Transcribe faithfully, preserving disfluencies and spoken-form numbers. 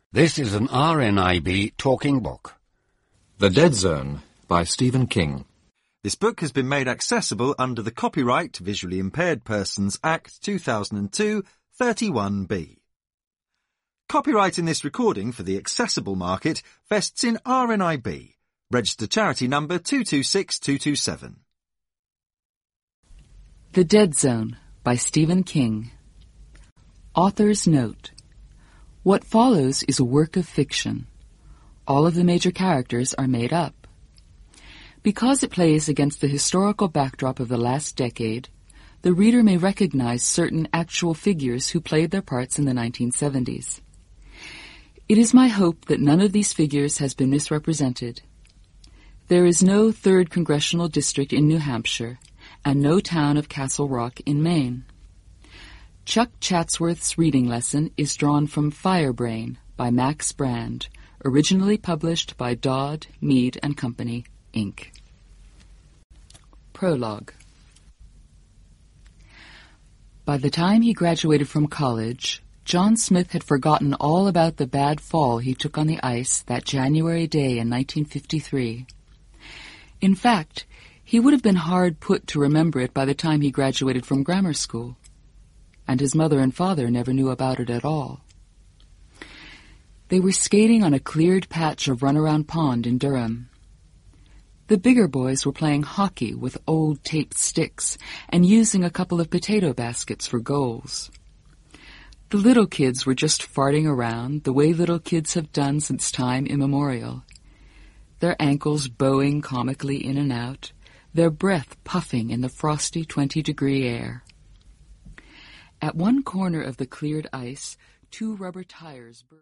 This is an R N I B talking book. The Dead Zone by Stephen King. This book has been made accessible under the Copyright Visually Impaired Persons Act two thousand two, thirty-one B. Copyright in this recording for the accessible market vests in R N I B. Registered charity number two two six two two seven. The Dead Zone by Stephen King. Author's note. What follows is a work of fiction. All of the major characters are made up. Because it plays against the historical backdrop of the last decade, the reader may recognize certain actual figures who played their parts in the nineteen seventies. It is my hope that none of these figures has been misrepresented. There is no third Congressional District in New Hampshire, and no town of Castle Rock in Maine. Chuck Chatsworth's reading lesson is drawn from Firebrain by Max Brand, originally published by Dodd, Mead and Company, Incorporated. Prologue. By the time he graduated from college, John Smith had forgotten all about the bad fall he took on the ice that January day in nineteen fifty-three. In fact, he would have been hard put to remember it by the time he graduated from grammar school. And his mother and father never knew about it at all. They were skating on a cleared patch of Runaround Pond in Durham. The bigger boys were playing hockey with old taped sticks and using a couple of potato baskets for goals. The little kids were just farting around the way little kids have done since time immemorial, their ankles bowing comically in and out, their breath puffing in the frosty twenty-degree air. At one corner of the cleared ice, two rubber tires...